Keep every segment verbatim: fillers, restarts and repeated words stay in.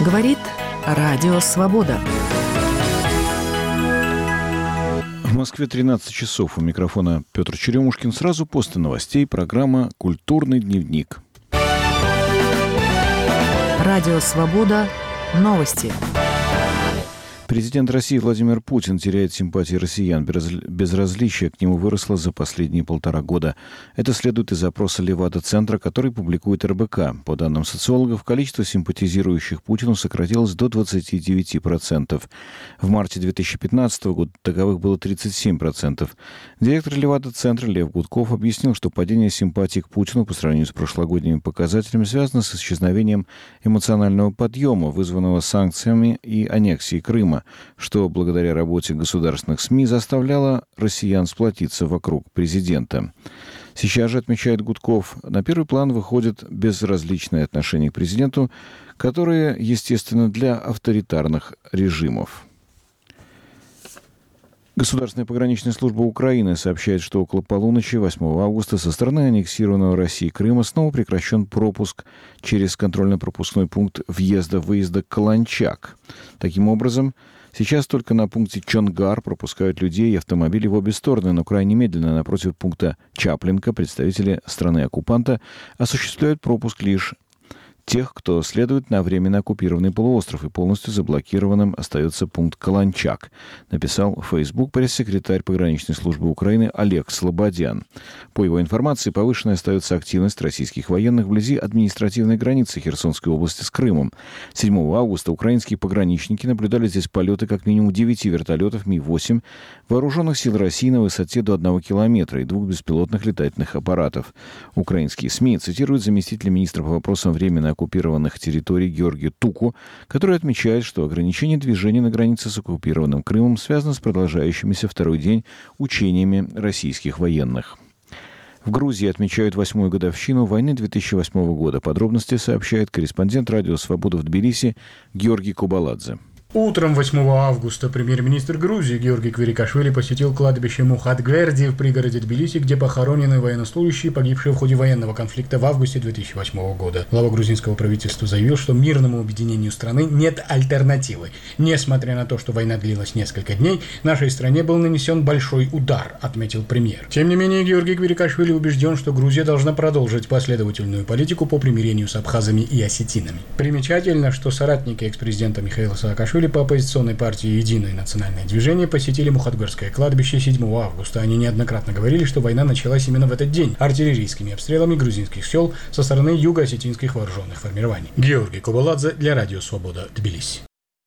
Говорит Радио Свобода. В Москве тринадцать часов. У микрофона Петр Черемушкин. Сразу после новостей программа «Культурный дневник». Радио Свобода. Новости. Президент России Владимир Путин теряет симпатии россиян. Безразличие к нему выросло за последние полтора года. Это следует из опроса Левада-центра, который публикует эр бэ ка. По данным социологов, количество симпатизирующих Путину сократилось до двадцати девяти процентов. В марте две тысячи пятнадцатого года таковых было тридцать семь процентов. Директор Левада-центра Лев Гудков объяснил, что падение симпатий к Путину по сравнению с прошлогодними показателями связано с исчезновением эмоционального подъема, вызванного санкциями и аннексией Крыма, что благодаря работе государственных СМИ заставляло россиян сплотиться вокруг президента. Сейчас же, отмечает Гудков, на первый план выходит безразличное отношение к президенту, которое естественно для авторитарных режимов. Государственная пограничная служба Украины сообщает, что около полуночи восьмого августа со стороны аннексированного Россией Крыма снова прекращен пропуск через контрольно-пропускной пункт въезда-выезда Каланчак. Таким образом, сейчас только на пункте Чонгар пропускают людей и автомобили в обе стороны, но крайне медленно напротив пункта Чаплинка представители страны-оккупанта осуществляют пропуск лишь тех, кто следует на временно оккупированный полуостров, и полностью заблокированным остается пункт Каланчак, написал в Facebook пресс-секретарь пограничной службы Украины Олег Слободян. По его информации, повышенной остается активность российских военных вблизи административной границы Херсонской области с Крымом. седьмого августа украинские пограничники наблюдали здесь полеты как минимум девяти вертолетов Ми восемь, вооруженных сил России на высоте до одного километра и двух беспилотных летательных аппаратов. Украинские СМИ цитируют заместителя министра по вопросам временно оккупированных территорий Георгия Туку, который отмечает, что ограничение движения на границе с оккупированным Крымом связано с продолжающимися второй день учениями российских военных. В Грузии отмечают восьмую годовщину войны две тысячи восьмого года. Подробности сообщает корреспондент Радио Свобода в Тбилиси Георгий Кубаладзе. Утром восьмого августа премьер-министр Грузии Георгий Квирикашвили посетил кладбище Мухатгверди в пригороде Тбилиси, где похоронены военнослужащие, погибшие в ходе военного конфликта в августе две тысячи восьмого года. Глава грузинского правительства заявил, что мирному объединению страны нет альтернативы. Несмотря на то, что война длилась несколько дней, нашей стране был нанесен большой удар, отметил премьер. Тем не менее, Георгий Квирикашвили убежден, что Грузия должна продолжить последовательную политику по примирению с абхазами и осетинами. Примечательно, что соратники экс-президента Михаила Саакашвили по оппозиционной партии «Единое национальное движение» посетили Мухатгверское кладбище седьмого августа. Они неоднократно говорили, что война началась именно в этот день артиллерийскими обстрелами грузинских сел со стороны юго-осетинских вооруженных формирований. Георгий Кубаладзе для Радио Свобода, Тбилиси.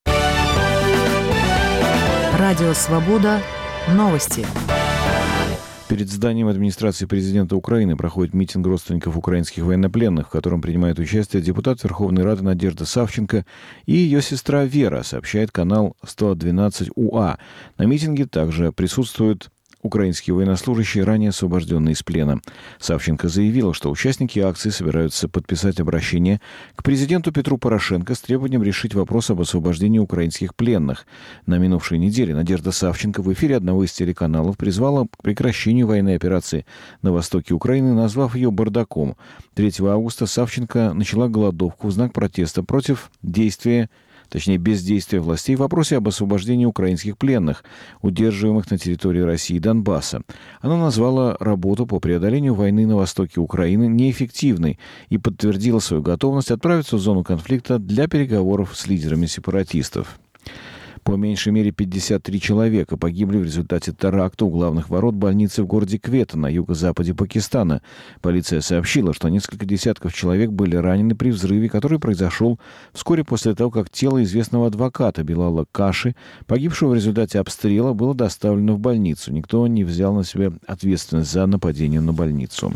Радио Свобода. Новости. Перед зданием администрации президента Украины проходит митинг родственников украинских военнопленных, в котором принимает участие депутат Верховной Рады Надежда Савченко и ее сестра Вера, сообщает канал сто двенадцать У А. На митинге также присутствуют украинские военнослужащие, ранее освобожденные из плена. Савченко заявила, что участники акции собираются подписать обращение к президенту Петру Порошенко с требованием решить вопрос об освобождении украинских пленных. На минувшей неделе Надежда Савченко в эфире одного из телеканалов призвала к прекращению военной операции на востоке Украины, назвав ее бардаком. третьего августа Савченко начала голодовку в знак протеста против действия точнее бездействия властей в вопросе об освобождении украинских пленных, удерживаемых на территории России и Донбасса. Она назвала работу по преодолению войны на востоке Украины неэффективной и подтвердила свою готовность отправиться в зону конфликта для переговоров с лидерами сепаратистов. По меньшей мере пятьдесят три человека погибли в результате теракта у главных ворот больницы в городе Квета на юго-западе Пакистана. Полиция сообщила, что несколько десятков человек были ранены при взрыве, который произошел вскоре после того, как тело известного адвоката Билала Каши, погибшего в результате обстрела, было доставлено в больницу. Никто не взял на себя ответственность за нападение на больницу.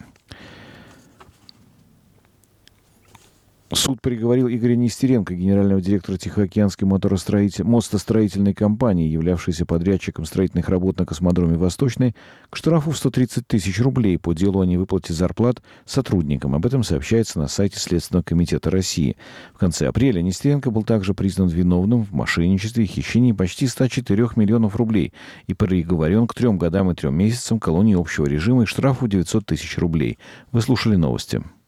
Суд приговорил Игоря Нестеренко, генерального директора Тихоокеанской моторостроитель... мостостроительной компании, являвшейся подрядчиком строительных работ на космодроме «Восточный», к штрафу в сто тридцать тысяч рублей по делу о невыплате зарплат сотрудникам. Об этом сообщается на сайте Следственного комитета России. В конце апреля Нестеренко был также признан виновным в мошенничестве и хищении почти ста четырёх миллионов рублей и приговорен к трем годам и трем месяцам колонии общего режима и штрафу девятьсот тысяч рублей. Вы слушали новости.